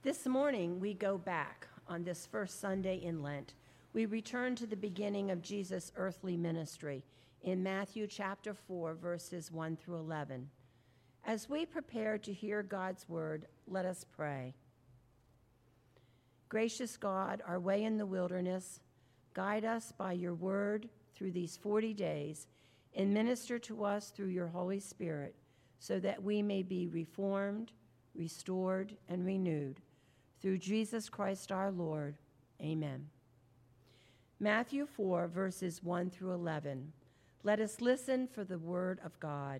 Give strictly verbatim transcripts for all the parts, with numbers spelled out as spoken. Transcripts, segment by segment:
This morning, we go back on this first Sunday in Lent. We return to the beginning of Jesus' earthly ministry in Matthew chapter four, verses one through eleven. As we prepare to hear God's word, let us pray. Gracious God, our way in the wilderness, guide us by your word through these forty days and minister to us through your Holy Spirit so that we may be reformed, restored, and renewed. Through Jesus Christ our Lord. Amen. Matthew four, verses one through eleven. Let us listen for the word of God.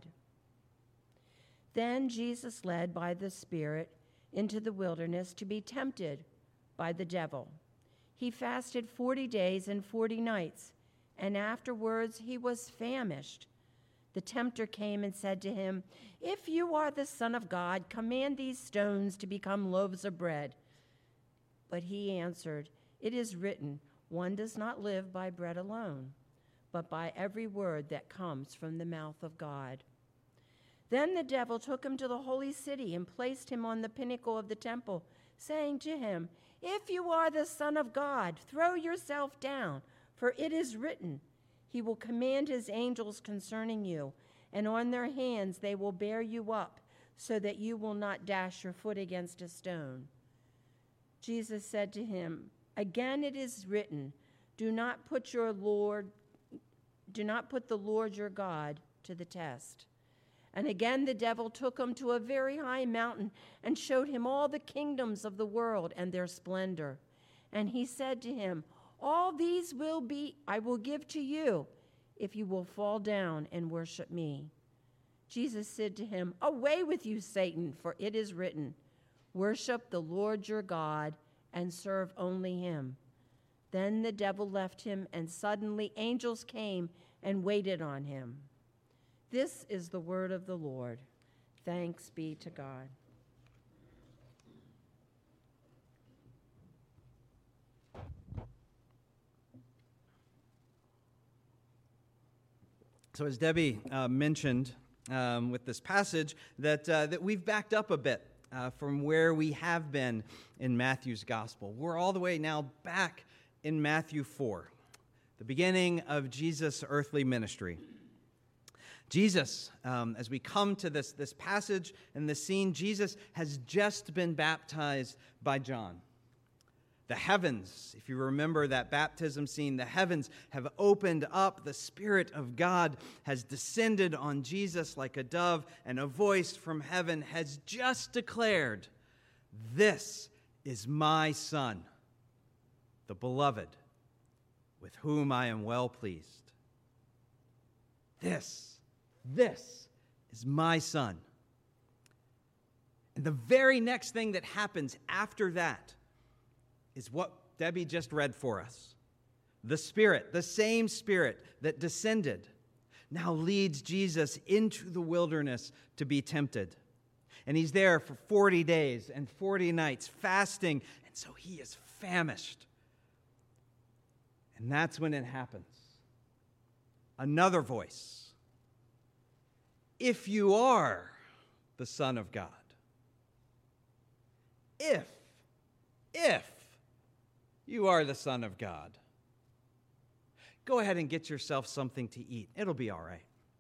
Then Jesus led by the Spirit into the wilderness to be tempted by the devil. He fasted forty days and forty nights, and afterwards he was famished. The tempter came and said to him, "If you are the Son of God, command these stones to become loaves of bread." But he answered, "It is written, one does not live by bread alone, but by every word that comes from the mouth of God." Then the devil took him to the holy city and placed him on the pinnacle of the temple, saying to him, "If you are the Son of God, throw yourself down, for it is written, he will command his angels concerning you, and on their hands they will bear you up, so that you will not dash your foot against a stone." Jesus said to him, "Again it is written, do not put your Lord, do not put the Lord your God to the test." And again the devil took him to a very high mountain and showed him all the kingdoms of the world and their splendor. And he said to him, "All these will be, I will give to you, if you will fall down and worship me." Jesus said to him, "Away with you, Satan, for it is written, worship the Lord your God and serve only him." Then the devil left him, and suddenly angels came and waited on him. This is the word of the Lord. Thanks be to God. So as Debbie uh, mentioned um, with this passage, that, uh, that we've backed up a bit uh, from where we have been in Matthew's gospel. We're all the way now back in Matthew four, the beginning of Jesus' earthly ministry. Jesus, um, as we come to this, this passage and this scene, Jesus has just been baptized by John. The heavens, if you remember that baptism scene, the heavens have opened up. The Spirit of God has descended on Jesus like a dove, and a voice from heaven has just declared, "This is my Son, the beloved, with whom I am well pleased." This, this is my Son. And the very next thing that happens after that is what Debbie just read for us. The Spirit, the same Spirit that descended, now leads Jesus into the wilderness to be tempted. And he's there for forty days and forty nights fasting, and so he is famished. And that's when it happens. Another voice. "If you are the Son of God." If, if you are the Son of God, go ahead and get yourself something to eat. It'll be all right.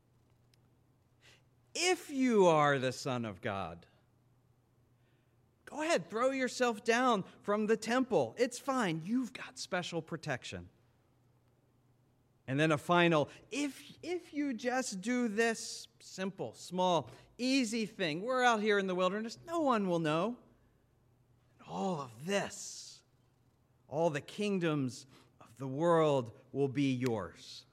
If you are the Son of God, go ahead, throw yourself down from the temple. It's fine. You've got special protection. And then a final, if, if you just do this simple, small, easy thing, we're out here in the wilderness, no one will know. And all of this, all the kingdoms of the world will be yours.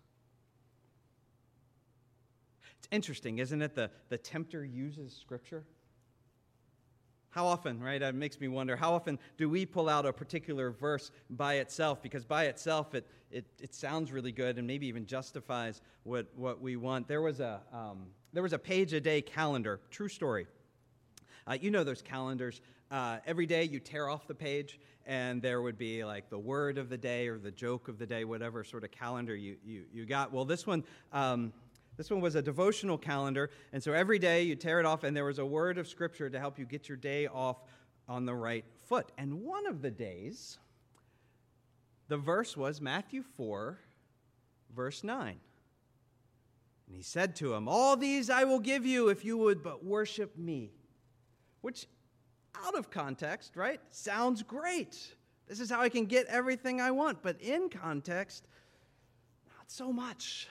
It's interesting, isn't it? The, the tempter uses Scripture. How often, right? It makes me wonder, how often do we pull out a particular verse by itself? Because by itself, it it, it sounds really good and maybe even justifies what, what we want. There was a um, there was a page-a-day calendar, true story. Uh, you know those calendars. Uh, every day you tear off the page, and there would be like the word of the day or the joke of the day, whatever sort of calendar you you, you got. Well, this one... Um, This one was a devotional calendar, and so every day you tear it off, and there was a word of Scripture to help you get your day off on the right foot. And one of the days, the verse was Matthew four, verse nine. And he said to him, "All these I will give you if you would but worship me." Which, out of context, right, sounds great. This is how I can get everything I want. But in context, not so much.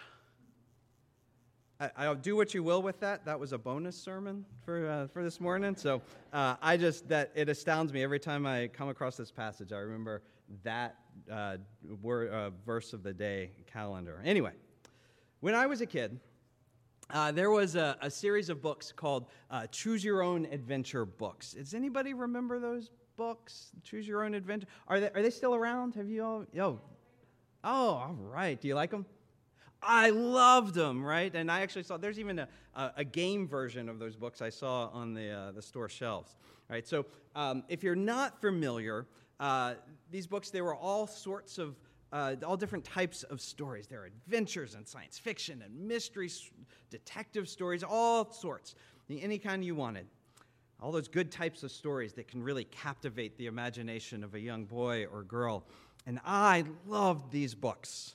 I, I'll do what you will with that. That was a bonus sermon for uh, for this morning. So uh, I just, that it astounds me every time I come across this passage. I remember that uh, word, uh, verse of the day calendar. Anyway, when I was a kid, Uh, there was a, a series of books called uh, Choose Your Own Adventure books. Does anybody remember those books? Choose Your Own Adventure. Are they are they still around? Have you all? Oh, oh, all right. Do you like them? I loved them, right? And I actually saw there's even a, a, a game version of those books I saw on the uh, the store shelves. Right. So um, if you're not familiar, uh, these books, they were all sorts of Uh, all different types of stories. There are adventures and science fiction and mystery, detective stories, all sorts, any kind you wanted. All those good types of stories that can really captivate the imagination of a young boy or girl. And I loved these books.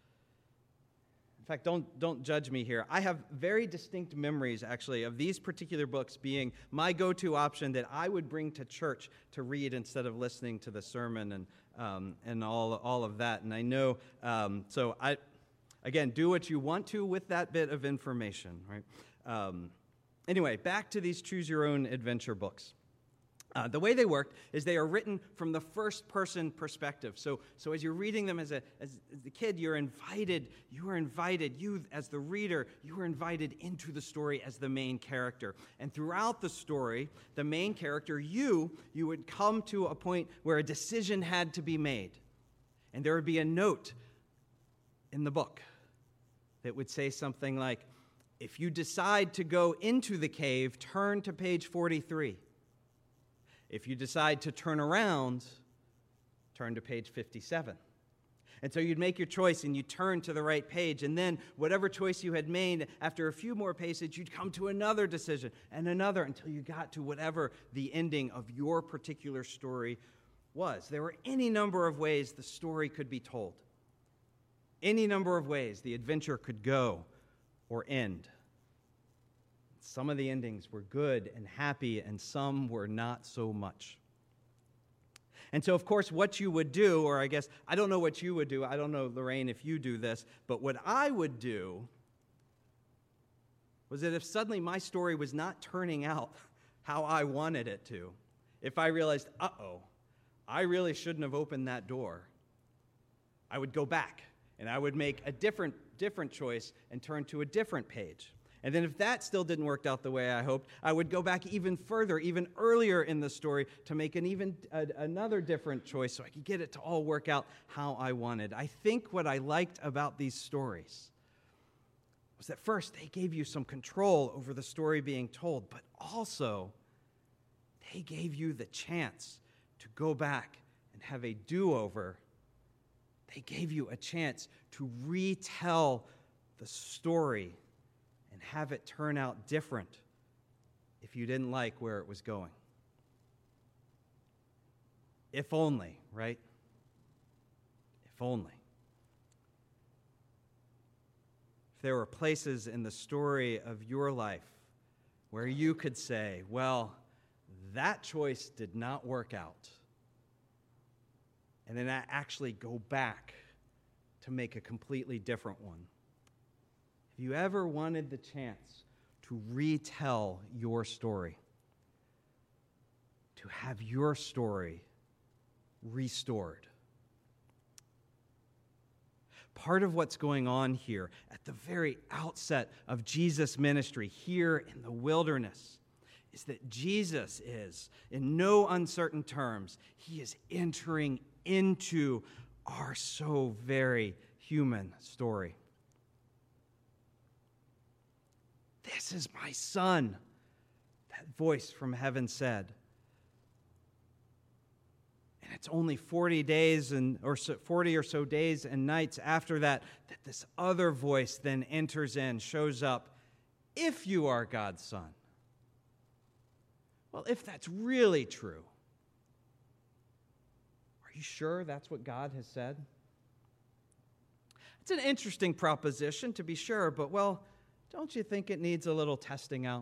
In fact, don't, don't judge me here. I have very distinct memories, actually, of these particular books being my go-to option that I would bring to church to read instead of listening to the sermon and Um, and all all of that. And I know, um, so I, again, do what you want to with that bit of information, right? Um, anyway, back to these Choose Your Own Adventure books. Uh, the way they worked is they are written from the first-person perspective. So, so as you're reading them as a as, as a kid, you're invited. You are invited. You, as the reader, you are invited into the story as the main character. And throughout the story, the main character, you, you would come to a point where a decision had to be made, and there would be a note in the book that would say something like, "If you decide to go into the cave, turn to page forty-three. If you decide to turn around, turn to page fifty-seven." And so you'd make your choice and you turn to the right page. And then whatever choice you had made, after a few more pages, you'd come to another decision and another until you got to whatever the ending of your particular story was. There were any number of ways the story could be told. Any number of ways the adventure could go or end. Some of the endings were good and happy, and some were not so much. And so, of course, what you would do, or I guess, I don't know what you would do. I don't know, Lorraine, if you do this, but what I would do was that if suddenly my story was not turning out how I wanted it to, if I realized, uh-oh, I really shouldn't have opened that door, I would go back, and I would make a different, different choice and turn to a different page. And then if that still didn't work out the way I hoped, I would go back even further, even earlier in the story to make an even a, another different choice so I could get it to all work out how I wanted. I think what I liked about these stories was that first, they gave you some control over the story being told, but also they gave you the chance to go back and have a do-over. They gave you a chance to retell the story and have it turn out different if you didn't like where it was going. If only, right? If only. If there were places in the story of your life where you could say, well, that choice did not work out, and then actually go back to make a completely different one. If you ever wanted the chance to retell your story, to have your story restored, part of what's going on here at the very outset of Jesus' ministry here in the wilderness is that Jesus is, in no uncertain terms, he is entering into our so very human story. This is my son, that voice from heaven said. And it's only forty days and or so, forty or so days and nights after that that this other voice then enters in, shows up. If you are God's son. Well, if that's really true, you sure that's what God has said? It's an interesting proposition, to be sure, but, well, don't you think it needs a little testing out?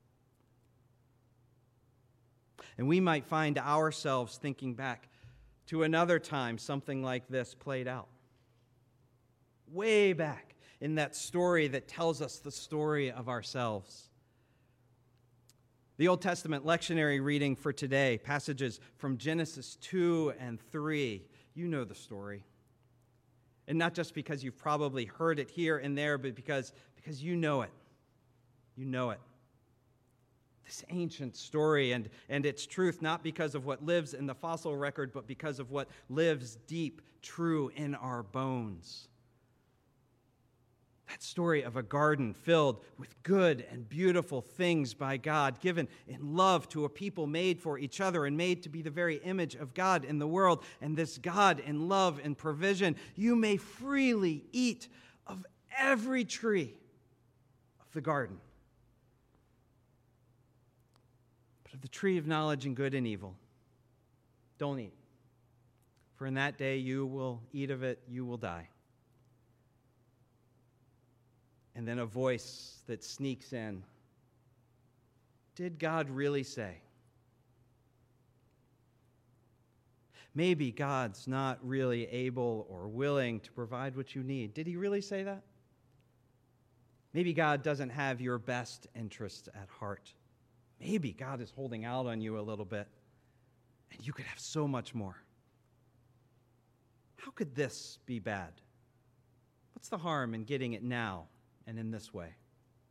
And we might find ourselves thinking back to another time something like this played out. Way back in that story that tells us the story of ourselves. The Old Testament lectionary reading for today, passages from Genesis two and three. You know the story. And not just because you've probably heard it here and there, but because, because you know it. You know it. This ancient story and, and its truth, not because of what lives in the fossil record, but because of what lives deep, true in our bones. That story of a garden filled with good and beautiful things by God, given in love to a people made for each other and made to be the very image of God in the world. And this God in love and provision, you may freely eat of every tree of the garden. But of the tree of knowledge and good and evil, don't eat. For in that day you will eat of it, you will die. And then a voice that sneaks in. Did God really say? Maybe God's not really able or willing to provide what you need. Did he really say that? Maybe God doesn't have your best interests at heart. Maybe God is holding out on you a little bit, and you could have so much more. How could this be bad? What's the harm in getting it now and in this way?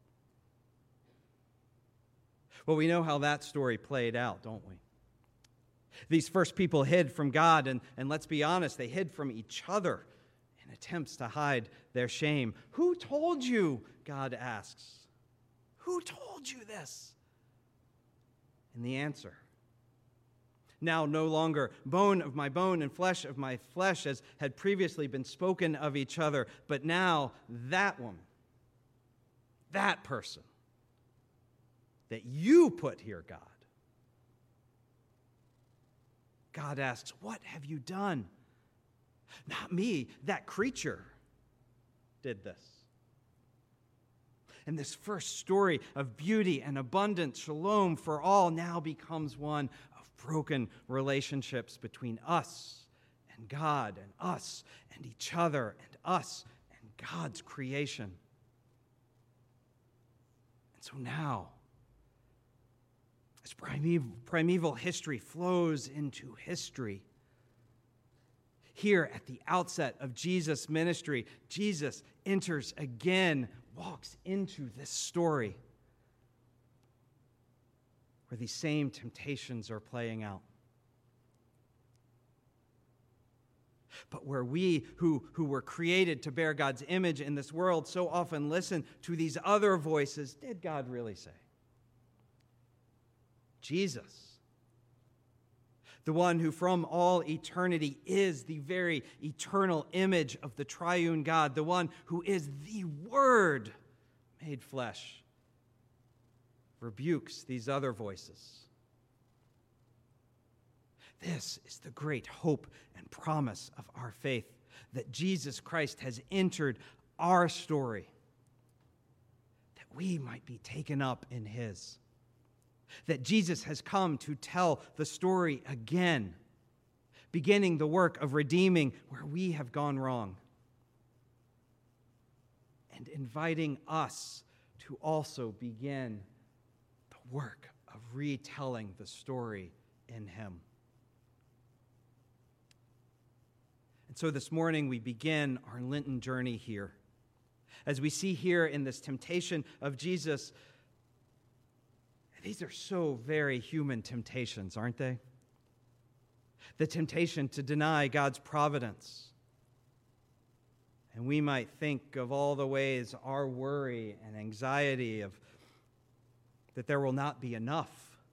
Well, we know how that story played out, don't we? These first people hid from God, and, and let's be honest, they hid from each other in attempts to hide their shame. Who told you? God asks. Who told you this? And the answer, now no longer bone of my bone and flesh of my flesh, as had previously been spoken of each other, but now that woman, that person that you put here, God. God asks, what have you done? Not me, that creature did this. And this first story of beauty and abundant shalom for all now becomes one of broken relationships between us and God, and us and each other, and us and God's creation. And so now, as primeval, primeval history flows into history, here at the outset of Jesus' ministry, Jesus enters again, walks into this story where these same temptations are playing out. But where we who, who were created to bear God's image in this world so often listen to these other voices, did God really say? Jesus, the one who from all eternity is the very eternal image of the triune God, the one who is the Word made flesh, rebukes these other voices. This is the great hope and promise of our faith, that Jesus Christ has entered our story, that we might be taken up in his. That Jesus has come to tell the story again, beginning the work of redeeming where we have gone wrong, and inviting us to also begin the work of retelling the story in him. And so this morning we begin our Lenten journey here. As we see here in this temptation of Jesus, these are so very human temptations, aren't they? The temptation to deny God's providence. And we might think of all the ways our worry and anxiety of that there will not be enough,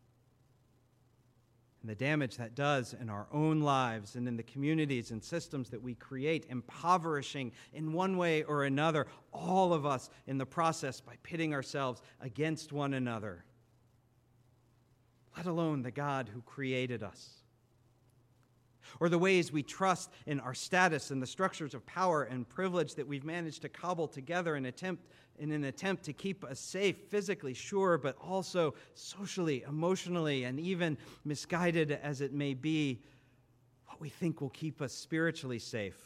and the damage that does in our own lives and in the communities and systems that we create, impoverishing in one way or another all of us in the process by pitting ourselves against one another, let alone the God who created us. or the ways we trust in our status and the structures of power and privilege that we've managed to cobble together in, attempt, in an attempt to keep us safe, physically, sure, but also socially, emotionally, and even misguided as it may be, what we think will keep us spiritually safe.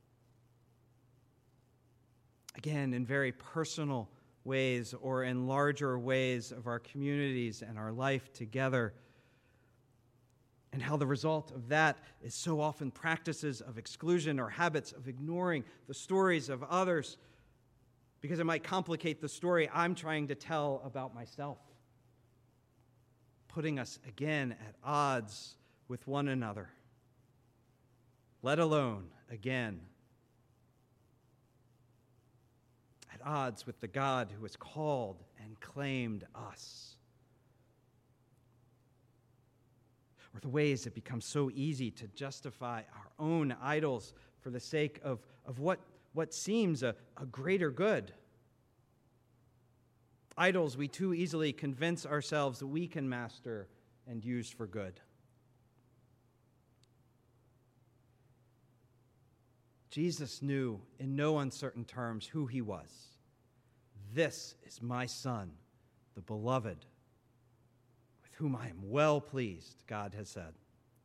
Again, in very personal ways or in larger ways of our communities and our life together. And how the result of that is so often practices of exclusion or habits of ignoring the stories of others because it might complicate the story I'm trying to tell about myself, putting us again at odds with one another, let alone again at odds with the God who has called and claimed us. Or the ways it becomes so easy to justify our own idols for the sake of, of what, what seems a, a greater good. Idols we too easily convince ourselves that we can master and use for good. Jesus knew in no uncertain terms who he was. This is my Son, the beloved, whom I am well pleased, God has said.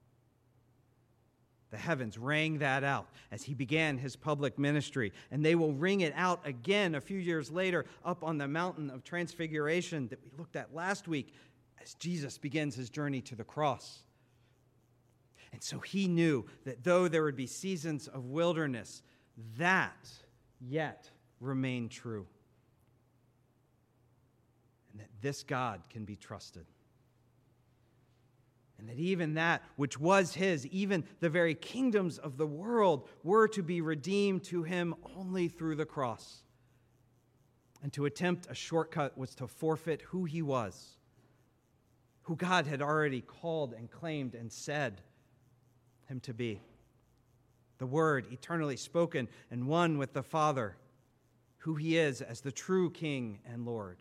The heavens rang that out as he began his public ministry, and they will ring it out again a few years later up on the mountain of transfiguration that we looked at last week as Jesus begins his journey to the cross. And so he knew that though there would be seasons of wilderness, that yet remained true. And that this God can be trusted. And that even that which was his, even the very kingdoms of the world, were to be redeemed to him only through the cross. And to attempt a shortcut was to forfeit who he was, who God had already called and claimed and said him to be. The Word eternally spoken and one with the Father, who he is as the true King and Lord.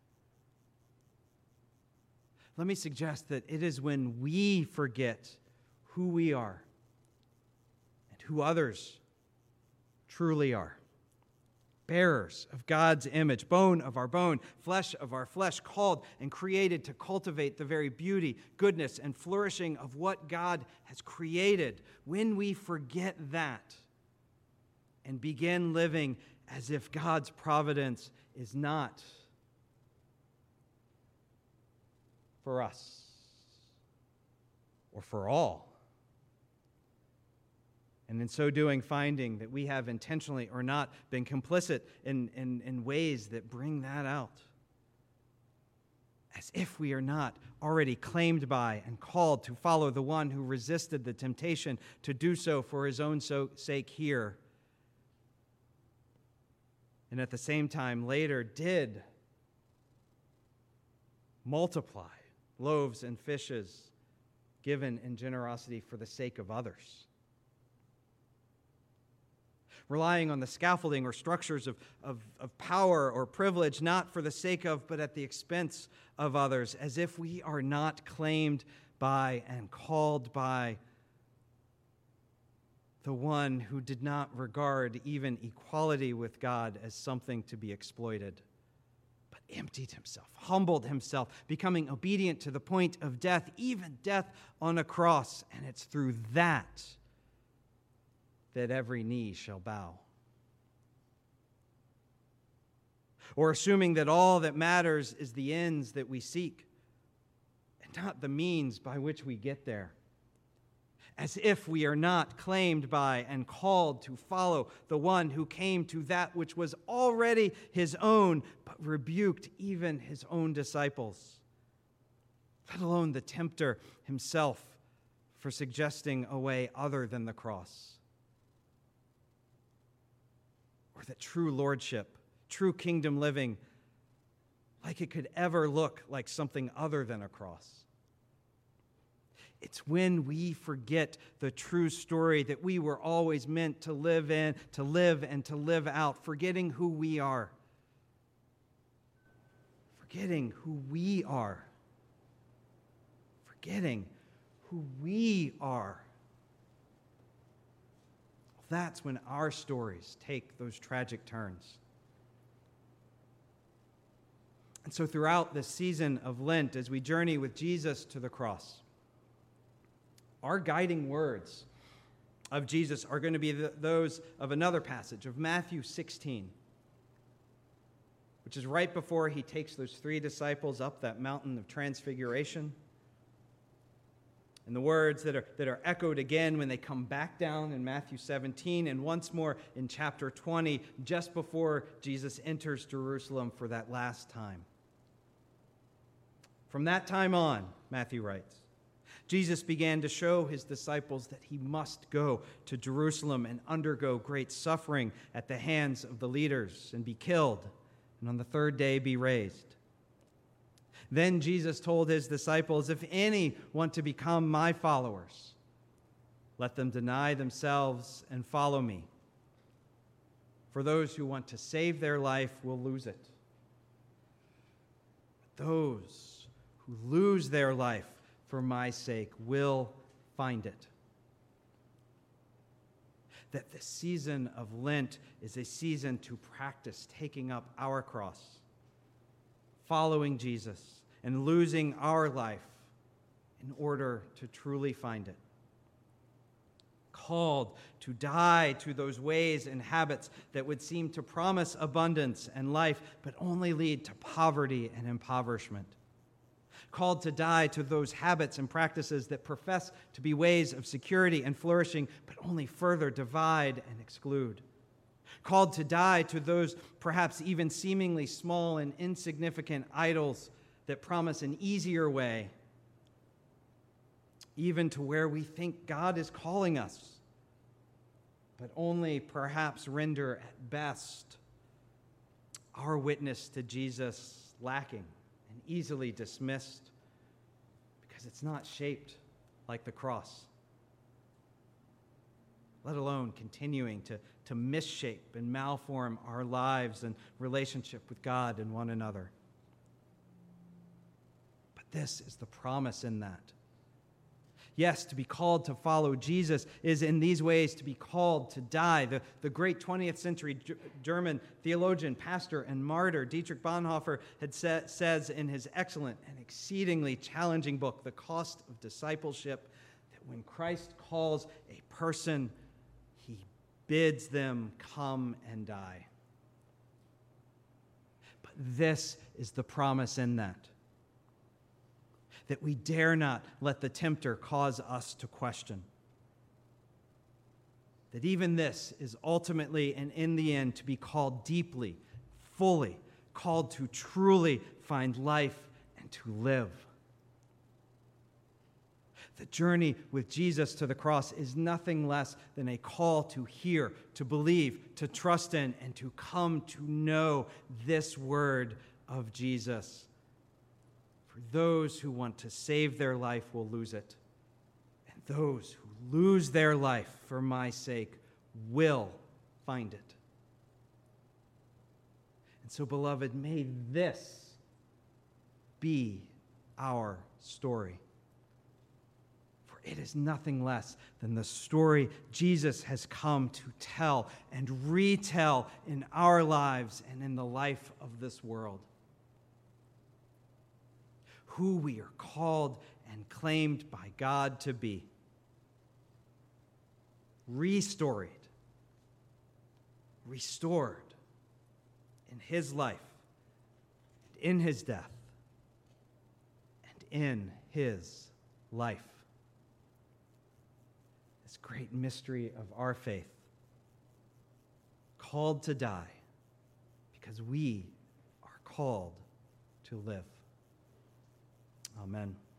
Let me suggest that it is when we forget who we are and who others truly are. Bearers of God's image, bone of our bone, flesh of our flesh, called and created to cultivate the very beauty, goodness, and flourishing of what God has created. When we forget that and begin living as if God's providence is not for us or for all, and in so doing finding that we have intentionally or not been complicit in, in, in ways that bring that out, as if we are not already claimed by and called to follow the one who resisted the temptation to do so for his own so, sake here, and at the same time later did multiply loaves and fishes given in generosity for the sake of others. Relying on the scaffolding or structures of, of, of power or privilege, not for the sake of, but at the expense of others, as if we are not claimed by and called by the one who did not regard even equality with God as something to be exploited, but emptied himself, humbled himself, becoming obedient to the point of death, even death on a cross. And it's through that that every knee shall bow. Or assuming that all that matters is the ends that we seek, and not the means by which we get there. As if we are not claimed by and called to follow the one who came to that which was already his own, but rebuked even his own disciples, let alone the tempter himself for suggesting a way other than the cross. Or that true lordship, true kingdom living, like it could ever look like something other than a cross. It's when we forget the true story that we were always meant to live in, to live and to live out, forgetting who we are. Forgetting who we are. Forgetting who we are. that's when our stories take those tragic turns. And so throughout this season of Lent, as we journey with Jesus to the cross, our guiding words of Jesus are going to be the, those of another passage, of Matthew sixteen, which is right before he takes those three disciples up that mountain of transfiguration. And the words that are, that are echoed again when they come back down in Matthew seventeen, and once more in chapter twenty, just before Jesus enters Jerusalem for that last time. From that time on, Matthew writes, Jesus began to show his disciples that he must go to Jerusalem and undergo great suffering at the hands of the leaders and be killed, and on the third day be raised. Then Jesus told his disciples, if any want to become my followers, let them deny themselves and follow me. For those who want to save their life will lose it. But those who lose their life for my sake will find it. That the season of Lent is a season to practice taking up our cross, following Jesus, and losing our life in order to truly find it. Called to die to those ways and habits that would seem to promise abundance and life, but only lead to poverty and impoverishment. Called to die to those habits and practices that profess to be ways of security and flourishing, but only further divide and exclude. Called to die to those perhaps even seemingly small and insignificant idols that promise an easier way, even to where we think God is calling us, but only perhaps render at best our witness to Jesus lacking and easily dismissed because it's not shaped like the cross, let alone continuing to, to misshape and malform our lives and relationship with God and one another. But this is the promise in that. Yes, to be called to follow Jesus is in these ways to be called to die. The, the great twentieth century G- German theologian, pastor, and martyr Dietrich Bonhoeffer had sa- says in his excellent and exceedingly challenging book, The Cost of Discipleship, that when Christ calls a person, he bids them come and die. But this is the promise in that. That we dare not let the tempter cause us to question. That even this is ultimately and in the end to be called deeply, fully, called to truly find life and to live. The journey with Jesus to the cross is nothing less than a call to hear, to believe, to trust in, and to come to know this word of Jesus. For those who want to save their life will lose it, and those who lose their life for my sake will find it. And so, beloved, may this be our story. For it is nothing less than the story Jesus has come to tell and retell in our lives and in the life of this world. Who we are called and claimed by God to be. Restoried, restored in his life, and in his death, and in his life. This great mystery of our faith, called to die because we are called to live. Amen.